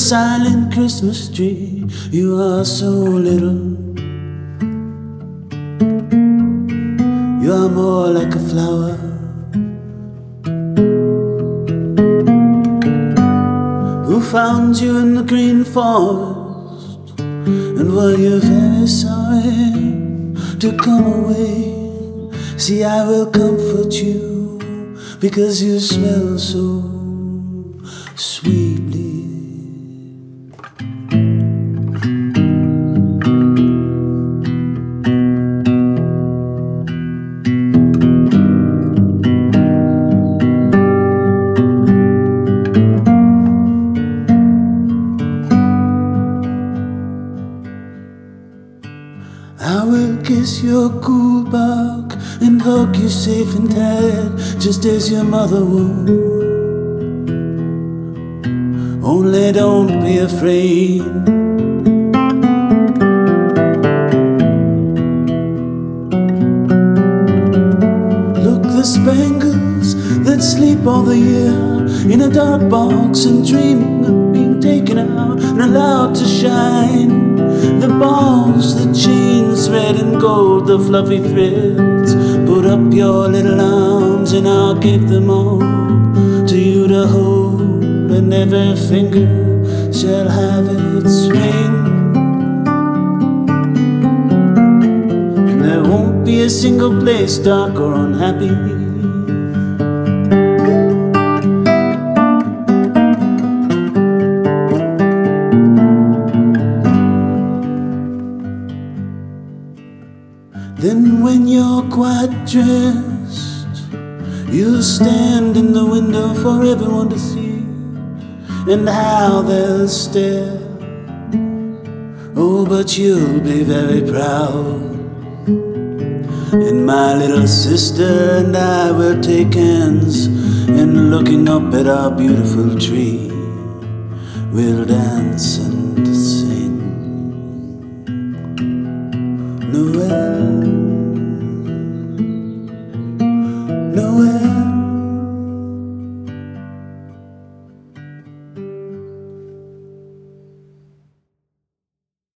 silent Christmas tree. You are so little. You are more like a flower. Who found you in the green forest? And were you very sorry to come away? See, I will comfort you because you smell so sweetly. I will kiss your cool bark and hug you safe and tight, just as your mother would. Only don't be afraid. Look, the spangles that sleep all the year in a dark box and dreaming of being taken out and allowed to shine. The balls, the chains, red and gold, the fluffy threads. Put up your little arms and I'll give them all to you to hold, and every finger shall have its ring. And there won't be a single place dark or unhappy. Then when you're quite dressed, you'll stand in the window for everyone to see, and how they'll stare. Oh, but you'll be very proud. And my little sister and I will take hands, and looking up at our beautiful tree, we'll dance and